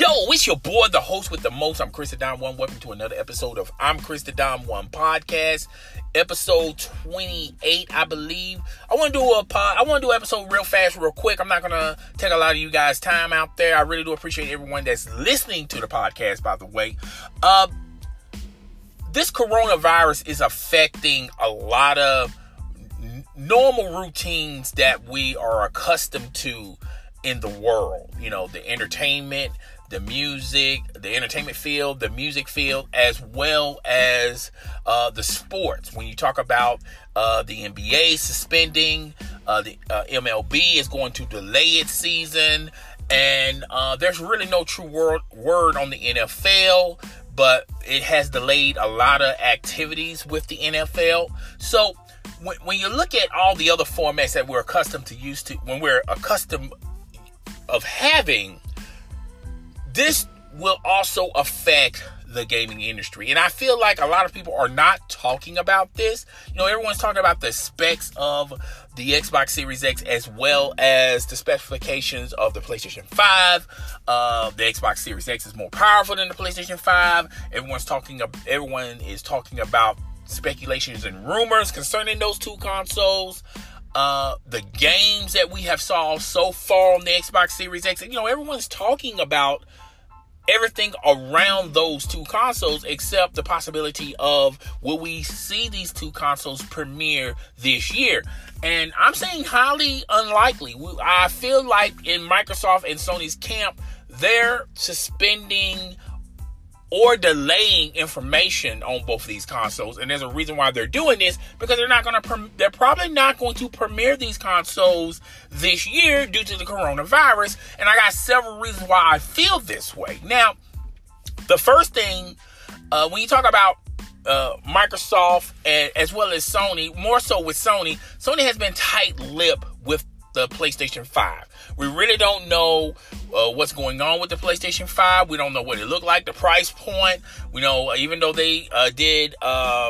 Yo, it's your boy, the host with the most. I'm Chris the Dom One. Welcome to another episode of I'm Chris the Dom One podcast, episode 28, I believe. I want to do an episode real fast, real quick. I'm not gonna take a lot of you guys' time out there. I really do appreciate everyone that's listening to the podcast. By the way, this coronavirus is affecting a lot of normal routines that we are accustomed to in the world. You know, the entertainment, the music, the entertainment field, the music field, as well as the sports. When you talk about the NBA suspending, the MLB is going to delay its season, and there's really no true word on the NFL, but it has delayed a lot of activities with the NFL. So when you look at all the other formats that we're accustomed of having, this will also affect the gaming industry. And I feel like a lot of people are not talking about this. You know, everyone's talking about the specs of the Xbox Series X as well as the specifications of the PlayStation 5. The Xbox Series X is more powerful than the PlayStation 5. Everyone is talking about speculations and rumors concerning those two consoles. The games that we have saw so far on the Xbox Series X, you know, everyone's talking about everything around those two consoles except the possibility of, will we see these two consoles premiere this year? And I'm saying highly unlikely. I feel like in Microsoft and Sony's camp, they're suspending or delaying information on both of these consoles. And there's a reason why they're doing this, because they're probably not going to premiere these consoles this year due to the coronavirus. And I got several reasons why I feel this way. Now, the first thing, when you talk about Microsoft and as well as Sony, more so with Sony has been tight-lipped with the PlayStation 5. We really don't know what's going on with the PlayStation 5. We don't know what it looked like, the price point. We know, even though they did a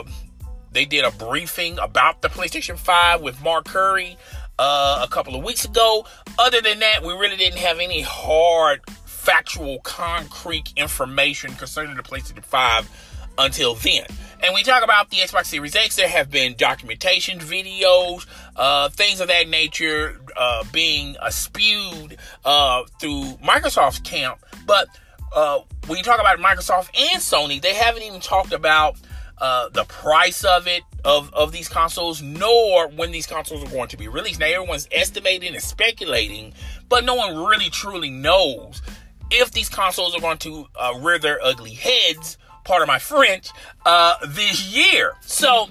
briefing about the PlayStation 5 with Mark Curry a couple of weeks ago. Other than that, we really didn't have any hard, factual, concrete information concerning the PlayStation 5 until then. And when we talk about the Xbox Series X, there have been documentation, videos, things of that nature being spewed through Microsoft's camp. But when you talk about Microsoft and Sony, they haven't even talked about the price of it, of these consoles, nor when these consoles are going to be released. Now, everyone's estimating and speculating, but no one really truly knows if these consoles are going to rear their ugly heads, part of my French, this year. So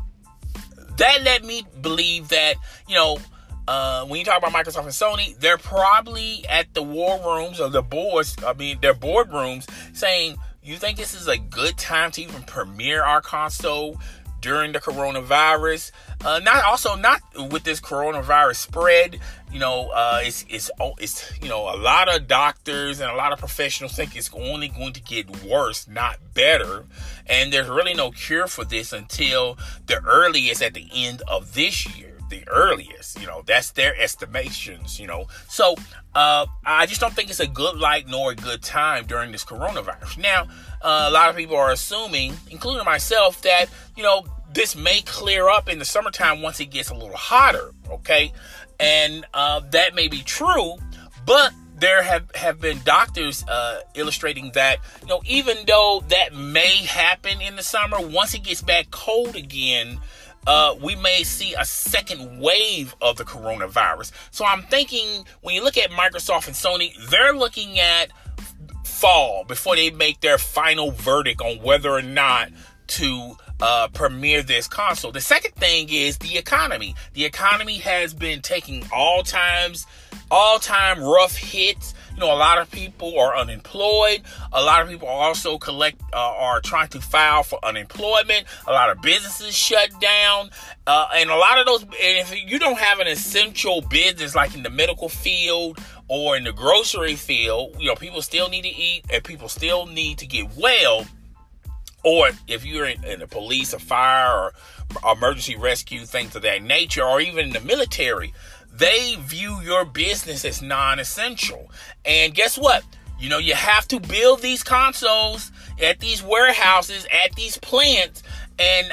that led me believe that, you know, when you talk about Microsoft and Sony, they're probably at the war rooms or their boardrooms saying, you think this is a good time to even premiere our console during the coronavirus? Not with this coronavirus spread. You know, it's you know, a lot of doctors and a lot of professionals think it's only going to get worse, not better. And there's really no cure for this until the earliest at the end of this year. The earliest, you know, that's their estimations, you know. So I just don't think it's a good light nor a good time during this coronavirus. Now, a lot of people are assuming, including myself, that, you know, this may clear up in the summertime once it gets a little hotter, okay? And that may be true, but there have been doctors illustrating that, you know, even though that may happen in the summer, once it gets back cold again, we may see a second wave of the coronavirus. So I'm thinking, when you look at Microsoft and Sony, they're looking at fall before they make their final verdict on whether or not to premiere this console. The second thing is the economy. The economy has been taking all-time rough hits. You know, a lot of people are unemployed. A lot of people also are trying to file for unemployment. A lot of businesses shut down. And a lot of those, and if you don't have an essential business like in the medical field or in the grocery field, you know, people still need to eat and people still need to get well. Or if you're in the police or fire or emergency rescue, things of that nature, or even in the military, they view your business as non-essential. And guess what? You have to build these consoles at these warehouses, at these plants, and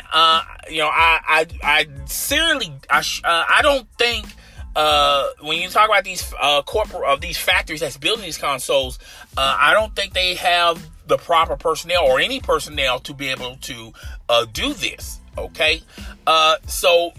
I don't think when you talk about these these factories that's building these consoles, I don't think they have the proper personnel or any personnel to be able to do this. Okay, so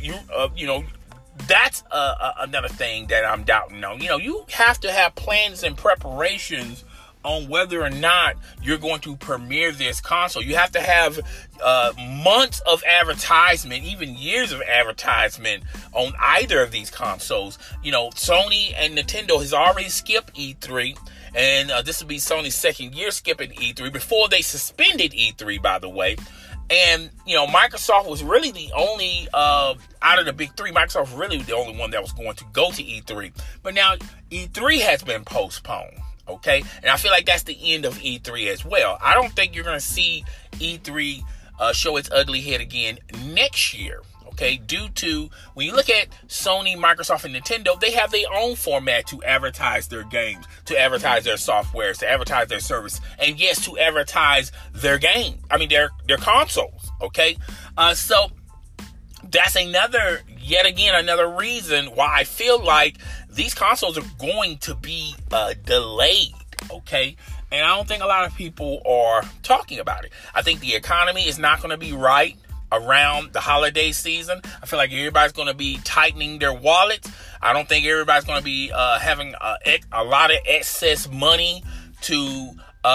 that's another thing that I'm doubting on. You have to have plans and preparations on whether or not you're going to premiere this console. You have to have months of advertisement, even years of advertisement on either of these consoles. Sony and Nintendo has already skipped E3, and this will be Sony's second year skipping E3 before they suspended E3, by the way. And, Microsoft was really the only, out of the big three, Microsoft was really the only one that was going to go to E3. But now E3 has been postponed, okay? And I feel like that's the end of E3 as well. I don't think you're going to see E3 show its ugly head again next year, okay? Due to, when you look at Sony, Microsoft, and Nintendo, they have their own format to advertise their games, to advertise their softwares, to advertise their service, and yes, to advertise their their consoles, okay? So that's yet again another reason why I feel like these consoles are going to be delayed, okay? And I don't think a lot of people are talking about it. I think the economy is not going to be right around the holiday season. I feel like everybody's going to be tightening their wallets. I don't think everybody's going to be having a lot of excess money to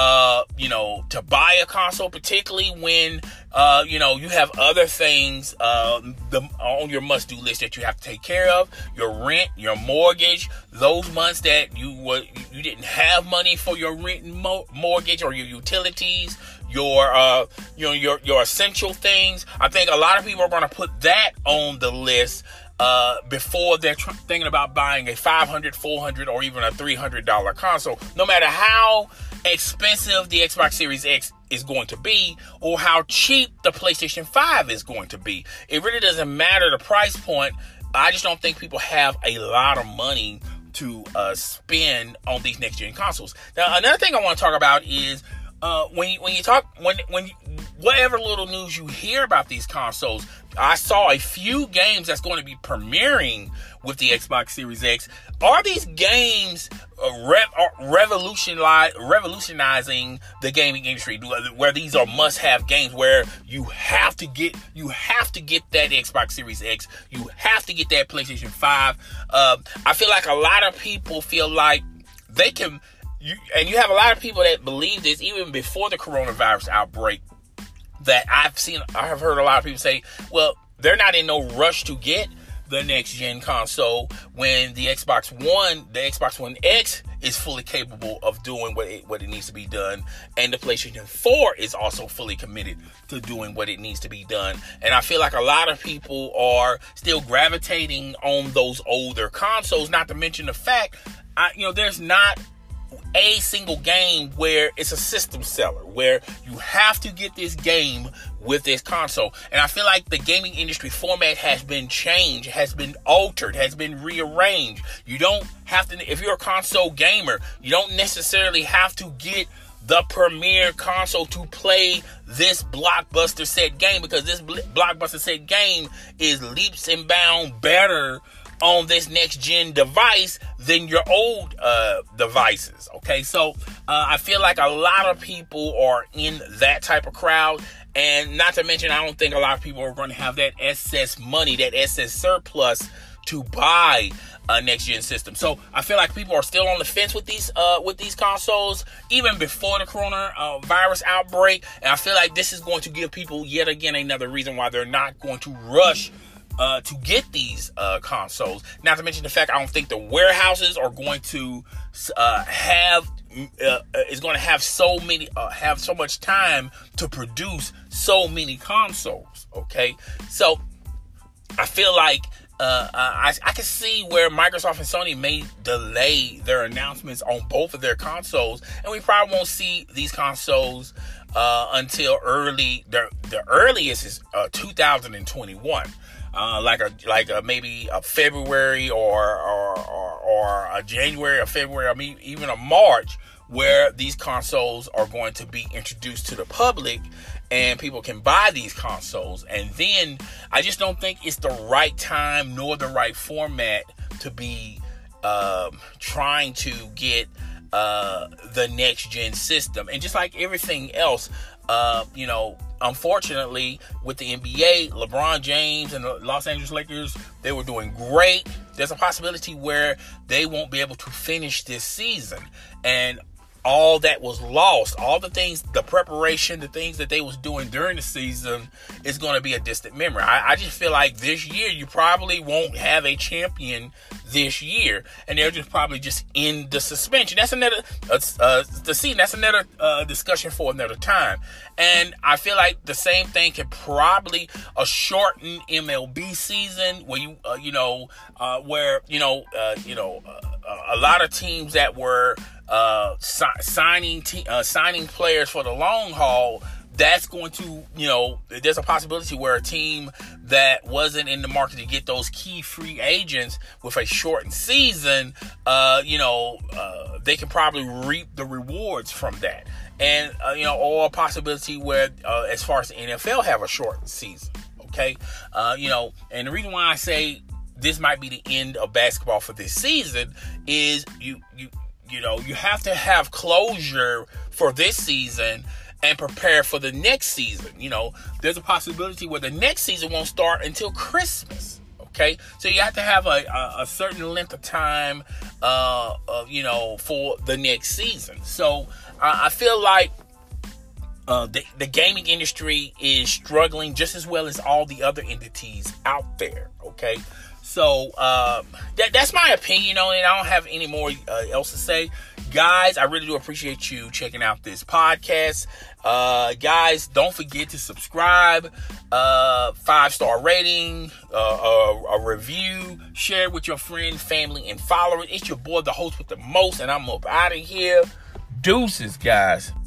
buy a console, particularly when you have other things on your must-do list that you have to take care of. Your rent, your mortgage, those months that you didn't have money for your rent and mortgage or your utilities, your essential things. I think a lot of people are going to put that on the list before they're thinking about buying a $500, $400, or even a $300 console. No matter how expensive the Xbox Series X is going to be or how cheap the PlayStation 5 is going to be. It really doesn't matter the price point. I just don't think people have a lot of money to spend on these next gen consoles. Now, another thing I want to talk about is when whatever little news you hear about these consoles, I saw a few games that's going to be premiering with the Xbox Series X. Are these games revolutionizing the gaming industry? Where these are must-have games, where you have to get that Xbox Series X, you have to get that PlayStation 5. I feel like a lot of people feel like they can. You have a lot of people that believe this even before the coronavirus outbreak. That I have heard a lot of people say, well, they're not in no rush to get the next gen console when the Xbox One X is fully capable of doing what it needs to be done, and the PlayStation 4 is also fully committed to doing what it needs to be done. And I feel like a lot of people are still gravitating on those older consoles, not to mention the fact, there's not a single game where it's a system seller, where you have to get this game with this console. And I feel like the gaming industry format has been changed, has been altered, has been rearranged. You don't have to, if you're a console gamer, you don't necessarily have to get the premier console to play this blockbuster set game, because this blockbuster set game is leaps and bounds better on this next gen device than your old devices. Okay, so I feel like a lot of people are in that type of crowd, and not to mention, I don't think a lot of people are going to have that excess money, that excess surplus to buy a next gen system. So I feel like people are still on the fence with these consoles even before the coronavirus outbreak, and I feel like this is going to give people yet again another reason why they're not going to rush to get these consoles. Not to mention the fact I don't think the warehouses are going to have so much time to produce so many consoles. Okay, so I feel like I can see where Microsoft and Sony may delay their announcements on both of their consoles, and we probably won't see these consoles until the earliest is 2021. Maybe a February or a January or February, or even a March, where these consoles are going to be introduced to the public and people can buy these consoles. And then I just don't think it's the right time nor the right format to be trying to get the next gen system. And just like everything else, unfortunately, with the NBA, LeBron James and the Los Angeles Lakers, they were doing great. There's a possibility where they won't be able to finish this season. And all that was lost, all the things, the preparation, the things that they was doing during the season is going to be a distant memory. I just feel like this year you probably won't have a champion this year, and they'll just probably just end the suspension. That's another That's another discussion for another time. And I feel like the same thing could probably a shortened MLB season where a lot of teams that were signing players for the long haul, that's going to, there's a possibility where a team that wasn't in the market to get those key free agents with a shortened season, they can probably reap the rewards from that. And, or a possibility where, as far as the NFL have a shortened season, okay? And the reason why I say this might be the end of basketball for this season is you have to have closure for this season and prepare for the next season. There's a possibility where the next season won't start until Christmas. Okay, so you have to have a certain length of time, for the next season. So I feel like the gaming industry is struggling just as well as all the other entities out there. Okay. So that's my opinion on it. I don't have any more else to say. Guys, I really do appreciate you checking out this podcast. Guys, don't forget to subscribe, 5-star rating, a review, share it with your friends, family, and followers. It's your boy, the host with the most, and I'm up out of here. Deuces, guys.